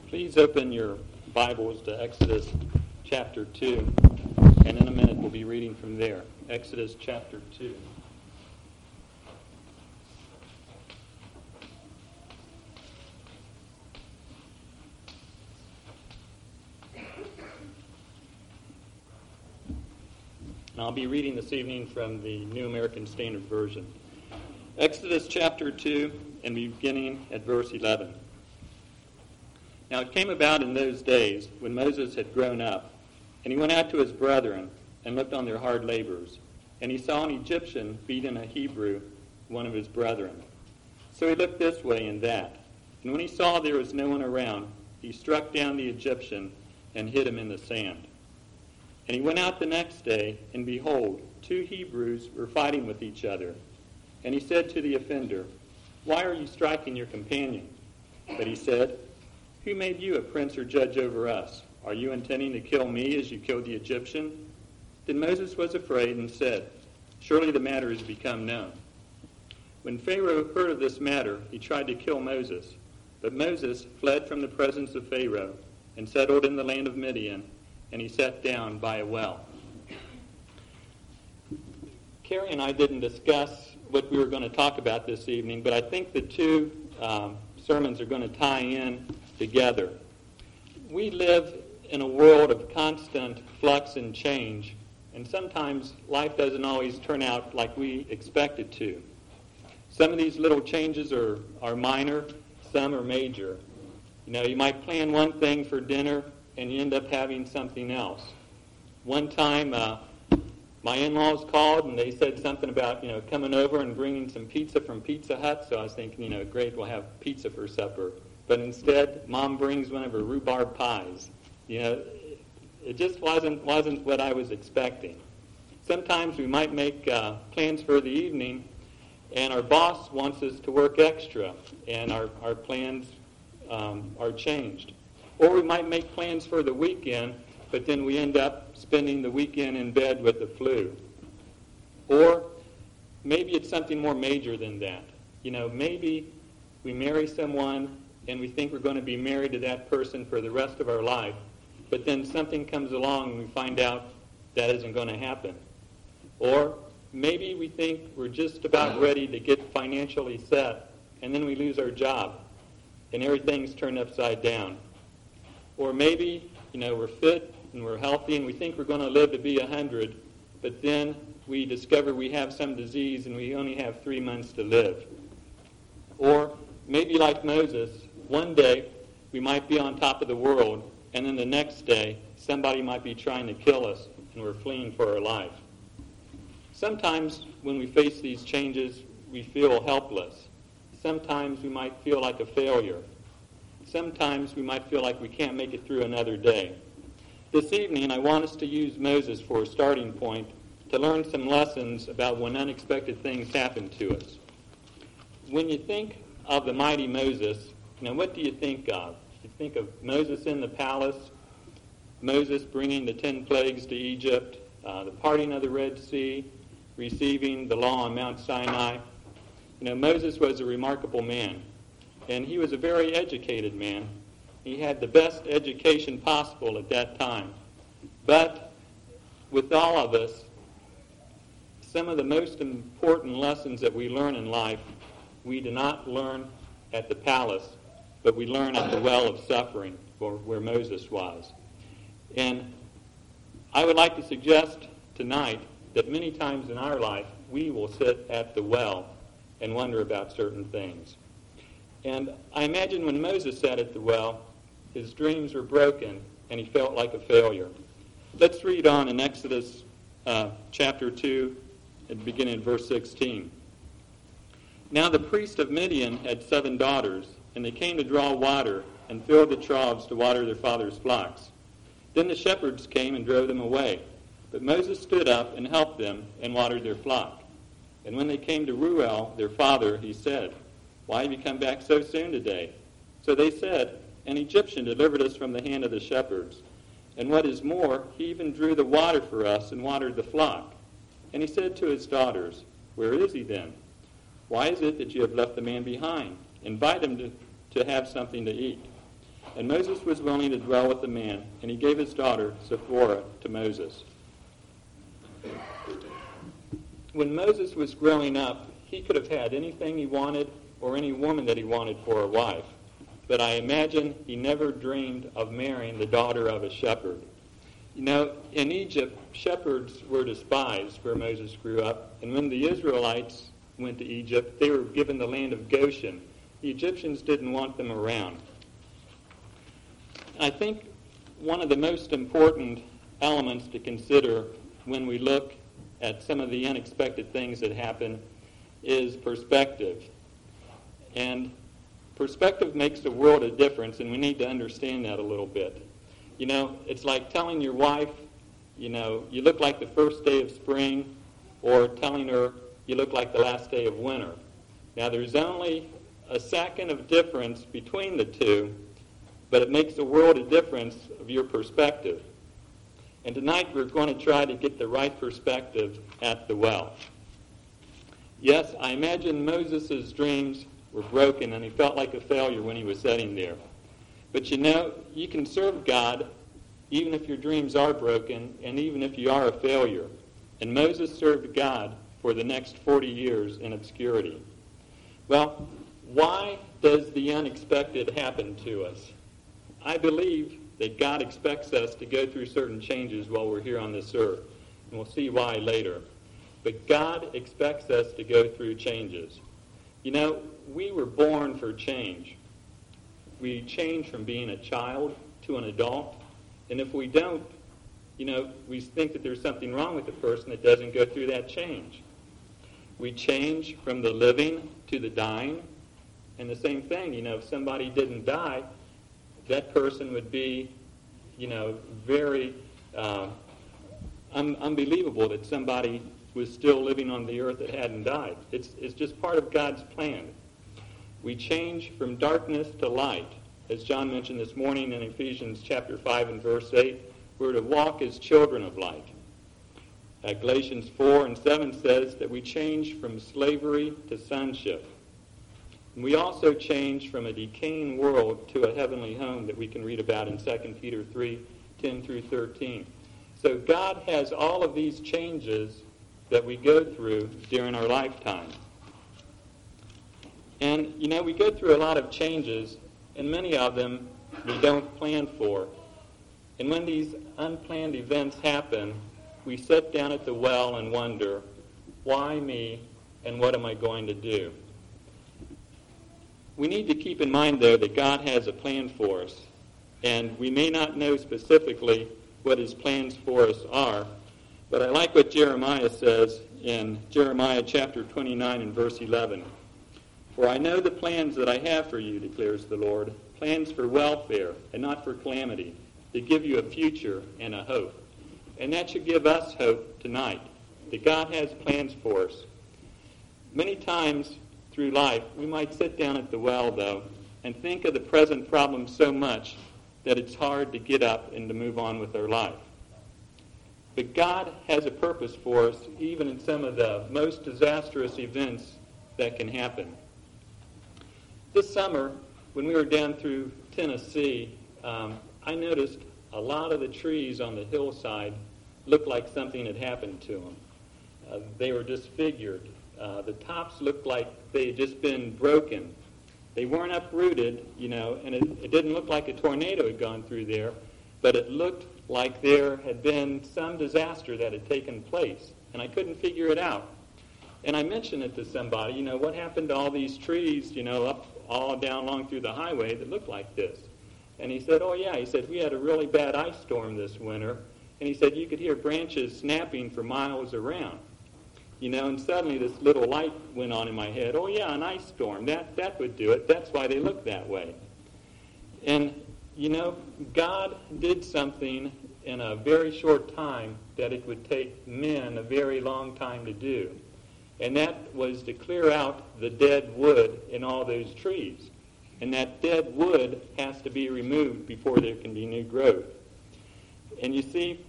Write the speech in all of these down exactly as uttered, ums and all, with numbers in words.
Please open your Bibles to Exodus chapter two, and in a minute we'll be reading from there. Exodus chapter two. And I'll be reading this evening from the New American Standard Version. Exodus chapter two, and beginning at verse eleven. Now it came about in those days, when Moses had grown up, and he went out to his brethren, and looked on their hard labors. And he saw an Egyptian beating a Hebrew, one of his brethren. So he looked this way and that. And when he saw there was no one around, he struck down the Egyptian, and hid him in the sand. And he went out the next day, and behold, two Hebrews were fighting with each other. And he said to the offender, "Why are you striking your companion?" But he said, "Who made you a prince or judge over us? Are you intending to kill me as you killed the Egyptian?" Then Moses was afraid and said, "Surely the matter has become known." When Pharaoh heard of this matter, he tried to kill Moses. But Moses fled from the presence of Pharaoh and settled in the land of Midian, and he sat down by a well. Carrie and I didn't discuss what we were going to talk about this evening, but I think the two um, sermons are going to tie in together. We live in a world of constant flux and change, and sometimes life doesn't always turn out like we expect it to. Some of these little changes are, are minor, some are major. You know, you might plan one thing for dinner, and you end up having something else. One time, uh, my in-laws called, and they said something about, you know, coming over and bringing some pizza from Pizza Hut. So I was thinking, you know, great, we'll have pizza for supper. But instead, Mom brings one of her rhubarb pies. You know, it just wasn't wasn't what I was expecting. Sometimes we might make uh, plans for the evening, and our boss wants us to work extra, and our, our plans um, are changed. Or we might make plans for the weekend, but then we end up spending the weekend in bed with the flu. Or maybe it's something more major than that. You know, maybe we marry someone and we think we're going to be married to that person for the rest of our life, but then something comes along and we find out that isn't going to happen. Or maybe we think we're just about ready to get financially set, and then we lose our job, and everything's turned upside down. Or maybe, you know, we're fit and we're healthy and we think we're going to live to be one hundred, but then we discover we have some disease and we only have three months to live. Or maybe like Moses, one day we might be on top of the world, and then the next day somebody might be trying to kill us and we're fleeing for our life. Sometimes when we face these changes, we feel helpless. Sometimes we might feel like a failure. Sometimes we might feel like we can't make it through another day. This evening, I want us to use Moses for a starting point to learn some lessons about when unexpected things happen to us. When you think of the mighty Moses, now what do you think of? You think of Moses in the palace, Moses bringing the ten plagues to Egypt, uh, the parting of the Red Sea, receiving the law on Mount Sinai. You know, Moses was a remarkable man. And he was a very educated man. He had the best education possible at that time. But with all of us, some of the most important lessons that we learn in life, we do not learn at the palace, but we learn at the well of suffering, where Moses was. And I would like to suggest tonight that many times in our life, we will sit at the well and wonder about certain things. And I imagine when Moses sat at the well, his dreams were broken and he felt like a failure. Let's read on in Exodus uh, chapter two and begin in verse sixteen. Now the priest of Midian had seven daughters, and they came to draw water and filled the troughs to water their father's flocks. Then the shepherds came and drove them away. But Moses stood up and helped them and watered their flock. And when they came to Reuel, their father, he said, "Why have you come back so soon today?" So they said, "An Egyptian delivered us from the hand of the shepherds. And what is more, he even drew the water for us and watered the flock." And he said to his daughters, "Where is he then? Why is it that you have left the man behind? Invite him to, to have something to eat." And Moses was willing to dwell with the man, and he gave his daughter, Zipporah, to Moses. When Moses was growing up, he could have had anything he wanted or any woman that he wanted for a wife. But I imagine he never dreamed of marrying the daughter of a shepherd. You know, in Egypt, shepherds were despised where Moses grew up. And when the Israelites went to Egypt, they were given the land of Goshen. The Egyptians didn't want them around. I think one of the most important elements to consider when we look at some of the unexpected things that happen is perspective. And perspective makes a world of difference, and we need to understand that a little bit. You know, it's like telling your wife, you know, you look like the first day of spring, or telling her you look like the last day of winter. Now, there's only a second of difference between the two, but it makes a world of difference of your perspective. And tonight we're going to try to get the right perspective at the well. Yes, I imagine Moses' dreams were broken and he felt like a failure when he was sitting there. But you know, you can serve God even if your dreams are broken and even if you are a failure. And Moses served God for the next forty years in obscurity. Well, why does the unexpected happen to us? I believe that God expects us to go through certain changes while we're here on this earth. And we'll see why later. But God expects us to go through changes. You know, we were born for change. We change from being a child to an adult. And if we don't, you know, we think that there's something wrong with the person that doesn't go through that change. We change from the living to the dying. And the same thing, you know, if somebody didn't die, that person would be, you know, very uh, un- unbelievable that somebody was still living on the earth that hadn't died. It's, it's just part of God's plan. We change from darkness to light. As John mentioned this morning in Ephesians chapter five and verse eight, we're to walk as children of light. Uh, Galatians four and seven says that we change from slavery to sonship. And we also change from a decaying world to a heavenly home that we can read about in Second Peter three, ten through thirteen. So God has all of these changes that we go through during our lifetime. And, you know, we go through a lot of changes, and many of them we don't plan for. And when these unplanned events happen, we sit down at the well and wonder, why me, and what am I going to do? We need to keep in mind, though, that God has a plan for us, and we may not know specifically what his plans for us are, but I like what Jeremiah says in Jeremiah chapter twenty-nine and verse eleven. For I know the plans that I have for you, declares the Lord, plans for welfare and not for calamity, to give you a future and a hope. And that should give us hope tonight, that God has plans for us. Many times through life, we might sit down at the well, though, and think of the present problems so much that it's hard to get up and to move on with our life. But God has a purpose for us, even in some of the most disastrous events that can happen. This summer, when we were down through Tennessee, um, I noticed a lot of the trees on the hillside looked like something had happened to them. Uh, they were disfigured. Uh, the tops looked like they had just been broken. They weren't uprooted, you know, and it, it didn't look like a tornado had gone through there, but it looked like there had been some disaster that had taken place, and I couldn't figure it out. And I mentioned it to somebody, you know, what happened to all these trees, you know, up all down along through the highway that looked like this? And he said, oh, yeah, he said, we had a really bad ice storm this winter, and he said you could hear branches snapping for miles around. You know, and suddenly this little light went on in my head. Oh, yeah, an ice storm. That that would do it. That's why they look that way. And, you know, God did something in a very short time that it would take men a very long time to do. And that was to clear out the dead wood in all those trees. And that dead wood has to be removed before there can be new growth. And you see,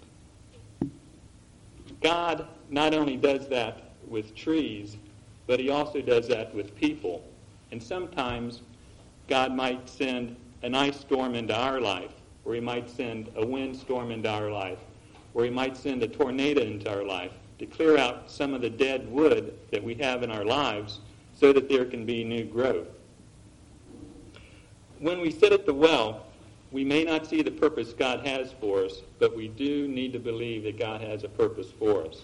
God not only does that with trees, but he also does that with people. And sometimes God might send an ice storm into our life, or he might send a windstorm into our life, or he might send a tornado into our life to clear out some of the dead wood that we have in our lives so that there can be new growth. When we sit at the well, we may not see the purpose God has for us, but we do need to believe that God has a purpose for us.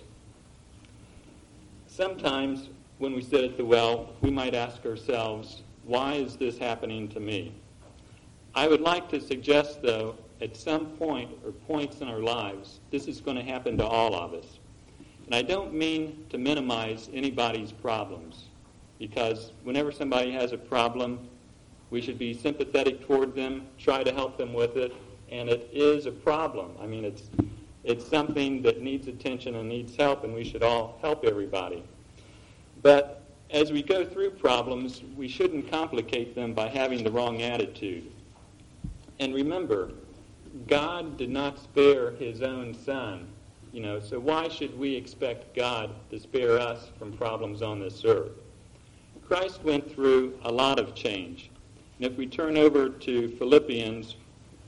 Sometimes when we sit at the well, we might ask ourselves, why is this happening to me? I would like to suggest, though, at some point or points in our lives, this is going to happen to all of us. And I don't mean to minimize anybody's problems, because whenever somebody has a problem, we should be sympathetic toward them, try to help them with it, and it is a problem. I mean, it's it's something that needs attention and needs help, and we should all help everybody. But as we go through problems, we shouldn't complicate them by having the wrong attitude. And remember, God did not spare his own son, you know, so why should we expect God to spare us from problems on this earth? Christ went through a lot of change. And if we turn over to Philippians,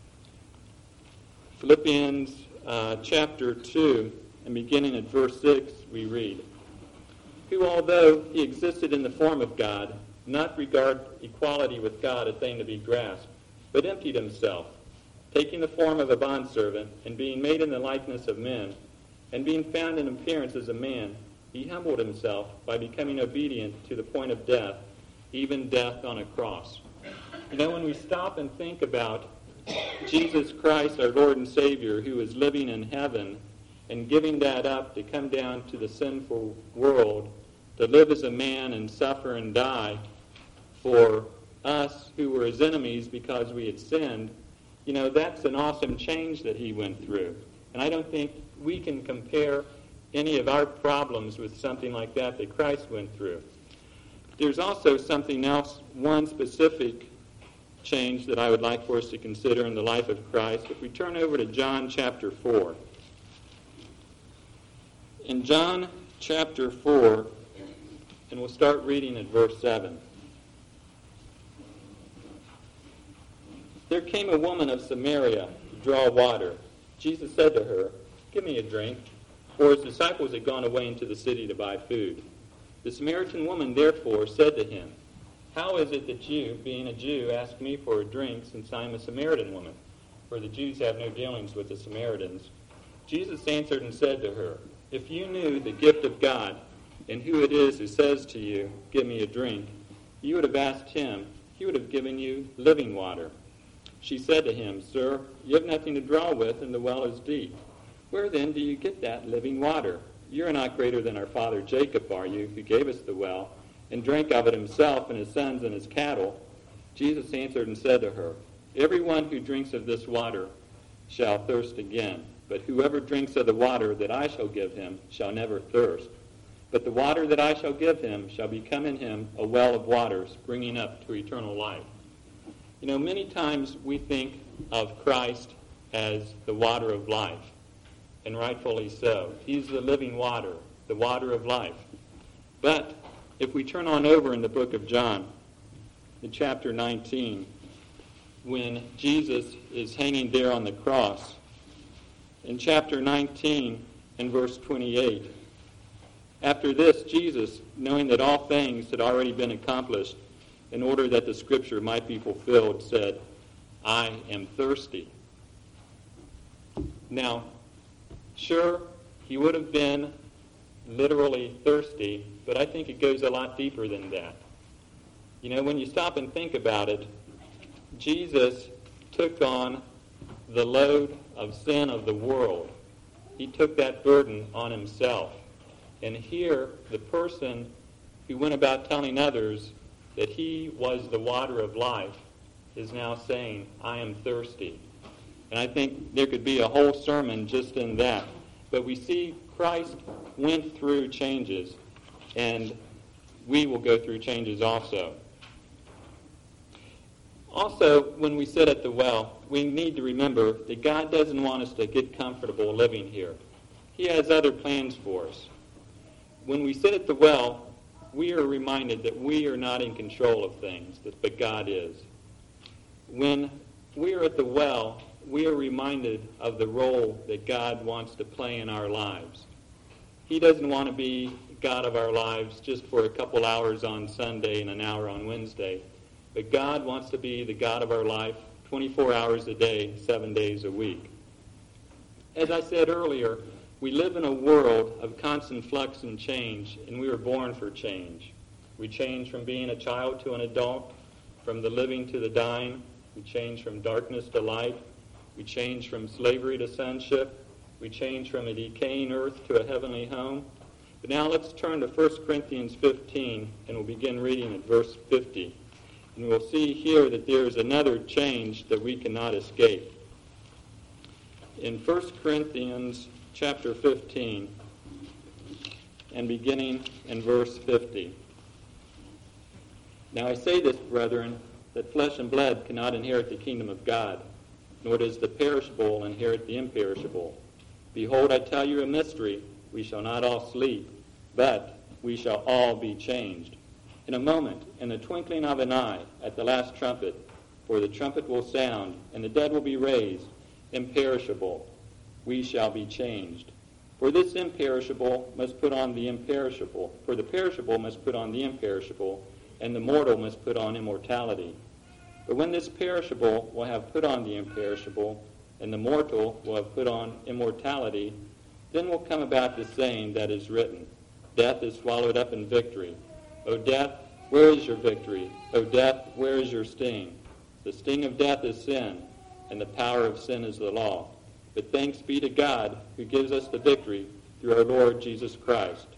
Philippians uh, chapter two, and beginning at verse six, we read, who, although he existed in the form of God, did not regard equality with God a thing to be grasped, but emptied himself, taking the form of a bondservant, and being made in the likeness of men, and being found in appearance as a man, he humbled himself by becoming obedient to the point of death, even death on a cross. You know, when we stop and think about Jesus Christ, our Lord and Savior, who is living in heaven and giving that up to come down to the sinful world, to live as a man and suffer and die for us who were his enemies because we had sinned, you know, that's an awesome change that he went through. And I don't think we can compare any of our problems with something like that that Christ went through. There's also something else, one specific change that I would like for us to consider in the life of Christ. If we turn over to John chapter four. In John chapter four, and we'll start reading at verse seven. There came a woman of Samaria to draw water. Jesus said to her, give me a drink, for his disciples had gone away into the city to buy food. The Samaritan woman therefore said to him, how is it that you, being a Jew, ask me for a drink, since I am a Samaritan woman? For the Jews have no dealings with the Samaritans. Jesus answered and said to her, if you knew the gift of God, and who it is who says to you, give me a drink, you would have asked him, he would have given you living water. She said to him, sir, you have nothing to draw with, and the well is deep. Where then do you get that living water? You are not greater than our father Jacob, are you, who gave us the well, and drank of it himself and his sons and his cattle? Jesus answered and said to her, everyone who drinks of this water shall thirst again, but whoever drinks of the water that I shall give him shall never thirst. But the water that I shall give him shall become in him a well of waters, springing up to eternal life. You know, many times we think of Christ as the water of life, and rightfully so. He's the living water, the water of life. But if we turn on over in the book of John, in chapter nineteen, when Jesus is hanging there on the cross, in chapter nineteen and verse twenty-eight, after this, Jesus, knowing that all things had already been accomplished in order that the scripture might be fulfilled, said, I am thirsty. Now, sure, he would have been literally thirsty, but I think it goes a lot deeper than that. You know, when you stop and think about it, Jesus took on the load of sin of the world. He took that burden on himself. And here, the person who went about telling others that he was the water of life is now saying, I am thirsty. And I think there could be a whole sermon just in that. But we see Christ went through changes, and we will go through changes also. Also, when we sit at the well, we need to remember that God doesn't want us to get comfortable living here. He has other plans for us. When we sit at the well, we are reminded that we are not in control of things, but God is. When we are at the well, we are reminded of the role that God wants to play in our lives. He doesn't want to be God of our lives just for a couple hours on Sunday and an hour on Wednesday. But God wants to be the God of our life twenty-four hours a day, seven days a week. As I said earlier, we live in a world of constant flux and change, and we were born for change. We change from being a child to an adult, from the living to the dying. We change from darkness to light. We change from slavery to sonship. We change from a decaying earth to a heavenly home. But now let's turn to First Corinthians fifteen, and we'll begin reading at verse fifty. And we'll see here that there is another change that we cannot escape. In First Corinthians chapter fifteen, and beginning in verse fifty. Now I say this, brethren, that flesh and blood cannot inherit the kingdom of God, nor does the perishable inherit the imperishable. Behold, I tell you a mystery. We shall not all sleep, but we shall all be changed. In a moment, in the twinkling of an eye, at the last trumpet, for the trumpet will sound, and the dead will be raised, imperishable. We shall be changed. For this imperishable must put on the imperishable, for the perishable must put on the imperishable, and the mortal must put on immortality. But when this perishable will have put on the imperishable, and the mortal will have put on immortality, then will come about the saying that is written, Death is swallowed up in victory. O death, where is your victory? O death, where is your sting? The sting of death is sin, and the power of sin is the law. But thanks be to God who gives us the victory through our Lord Jesus Christ.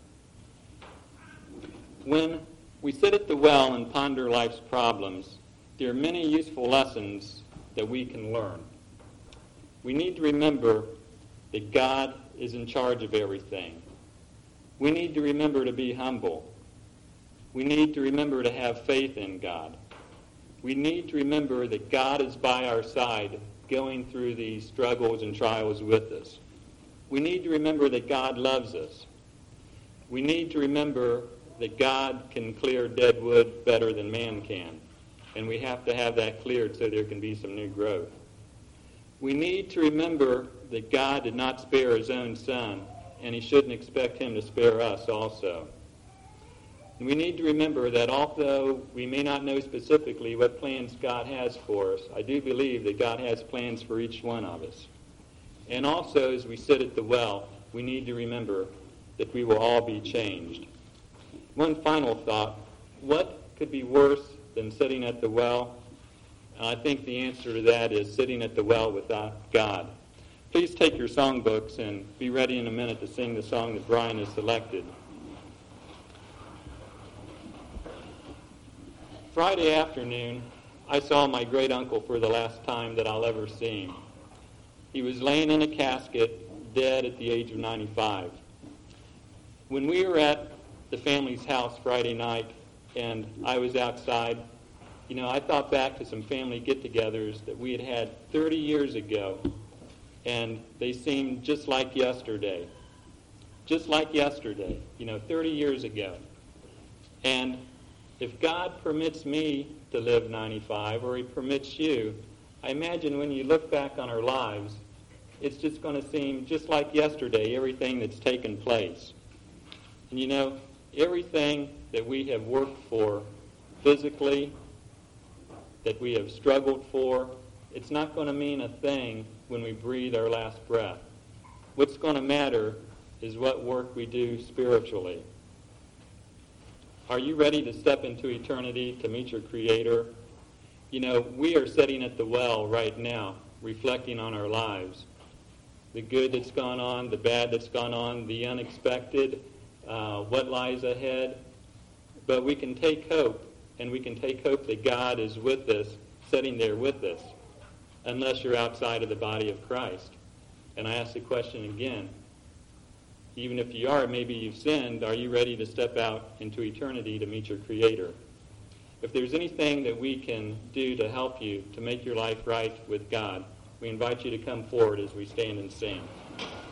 When we sit at the well and ponder life's problems, there are many useful lessons that we can learn. We need to remember that God is in charge of everything. We need to remember to be humble. We need to remember to have faith in God. We need to remember that God is by our side going through these struggles and trials with us. We need to remember that God loves us. We need to remember that God can clear dead wood better than man can. And we have to have that cleared so there can be some new growth. We need to remember that God did not spare his own son, and he shouldn't expect him to spare us also. And we need to remember that although we may not know specifically what plans God has for us, I do believe that God has plans for each one of us. And also, as we sit at the well, we need to remember that we will all be changed. One final thought, what could be worse than sitting at the well? And I think the answer to that is sitting at the well without God. Please take your songbooks and be ready in a minute to sing the song that Brian has selected. Friday afternoon, I saw my great uncle for the last time that I'll ever see him. He was laying in a casket, dead at the age of ninety-five. When we were at the family's house Friday night and I was outside, you know, I thought back to some family get-togethers that we had had thirty years ago, and they seemed just like yesterday. Just like yesterday, you know, thirty years ago. And if God permits me to live ninety-five, or he permits you, I imagine when you look back on our lives, it's just going to seem just like yesterday, everything that's taken place. And you know, everything that we have worked for physically, that we have struggled for, it's not going to mean a thing when we breathe our last breath. What's going to matter is what work we do spiritually. Are you ready to step into eternity to meet your Creator? You know, we are sitting at the well right now, reflecting on our lives. The good that's gone on, the bad that's gone on, the unexpected, uh, what lies ahead. But we can take hope, and we can take hope that God is with us, sitting there with us, unless you're outside of the body of Christ. And I ask the question again, even if you are, maybe you've sinned, are you ready to step out into eternity to meet your Creator? If there's anything that we can do to help you to make your life right with God, we invite you to come forward as we stand and sing.